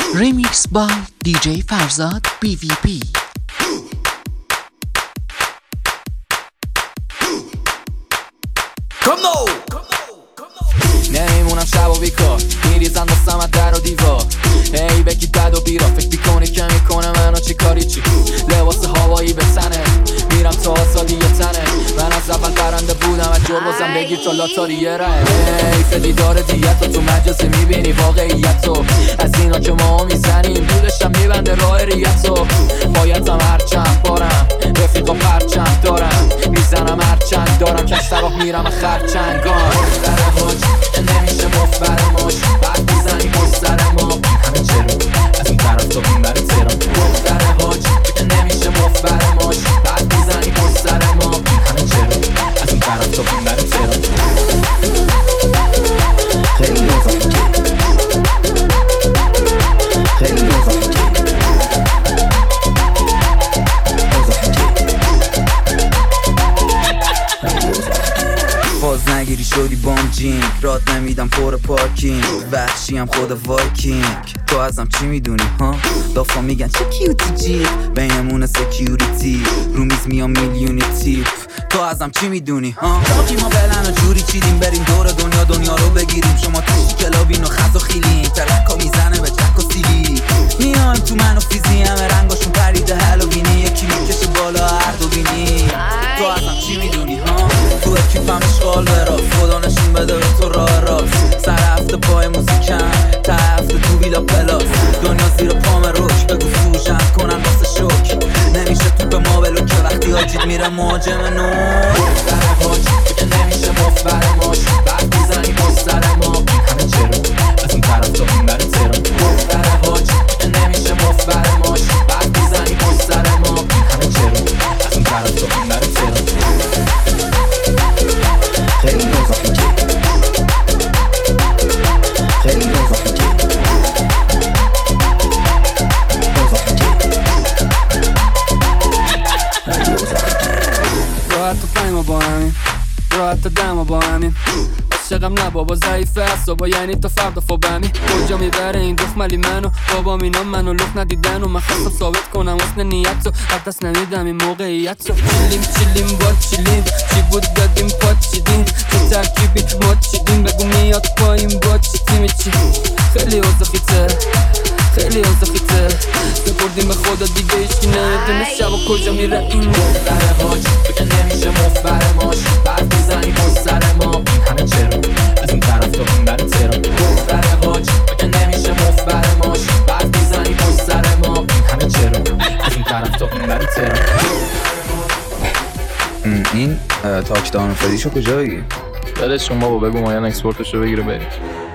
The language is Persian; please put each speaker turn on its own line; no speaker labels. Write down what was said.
Remix by DJ Farzad BVP.
نمیمونم شب و بیکار میریزن دستم از در و دیوار ای بکی بد و بیرا فکر بیکنی که میکنه منو چی کاری چی لباس هوایی به تنه میرم تا آزادی یه تنه من از اول برنده بودم از جربازم بگیر تا لاتاری یه ره حیف دیدار دیت تو مجازی میبینی واقعیت تو از اینا که ما میزنیم دولشم میبنده راه ریتو بایدم هرچند بارم رفیقا پرچند دارم میزنم هرچند دارم کش طرف میرم خرچنگان نمیشه مفبر ماش بعد میزنی پشت سر ما همه چرا از اون طرف تو این برای تهران دختر حاج نمیشه مفبر ماش بعد میزنی پشت سر ما همه چرا از اون طرف تو این برای تهران
خیلی مزاحم خیلی مزاحم باز نگیری شدی بام جینگ رات نمیدم پر پارکینگ وحشی هم خود وایکینگ تو ازم چی میدونی ها دافا میگن چه کیوتی جیب بینمون سکیوریتی رو میز میام میلیونی تیپ تو ازم چی میدونی ها باقی ما بلن و جوری چیدیم بریم دور دنیا رو بگیریم شما توشی کلابین و خز و خیلیم ترکا میزنه به چک و سیلی میایم تو من و فیزی همه رنگاشون پریده هلووینی یکی میکشه بالا اردوبینی تو ازم چی میدونی ها تو اکیپم اشغال براز خدا نشون بده به تو راه راست سر هفته پای موزیکم تا هفته تو ویلا پلاس دنیا زیر پام روش بگو سوژن کنن واسه شک نمیشه تو به ما بلو که وقتی آجید میره مهاجم نور دختر حاج که نمیشه مفبر ماش بعد میزنی پشت سر ما همه چرا از اون طرف تو این برای تهران دختر حاج که نمیشه مفبر ماش بعد میزنی پشت سر ما همه چرا از اون طرف تو این برای تهران خیلی مزاحم خیلی مزاحم
راحت و فهمو با همین راحت و دمو با همین عاشقم نه بابا ضعیفه اصابا یعنی تا فردا فوبمی کجا میبره این دخملی منو بابا اینا منو لخ ندیدن و من خواستم ثابت کنم حسن نیت رو از دست نمیدم این موقعیت رو چیلیم با چیلیم چی بود دادیم پاچیدیم چه ترکیبی ما چیدیم بگو میاد پایین با چی تیمی چی خیلی اوزاخیته خیلی اوزاخیته بپردیم به خدا دیگه ایشکی نمیدونه شب و کجا میره این
دختر حاج که نمیشه مفبر ماش بعد میزنی پشت سر ما همه چرا از اون طرف تو این برای تهران دختر حاج که نمیشه مفبر ماش بعد میزنی پشت سر ما همه چرا از اون طرف تو این برای تهران
این تاکدان فریشو کجا بگی؟
بدش شما بگو مایان اکسپورتشو بگیره بریم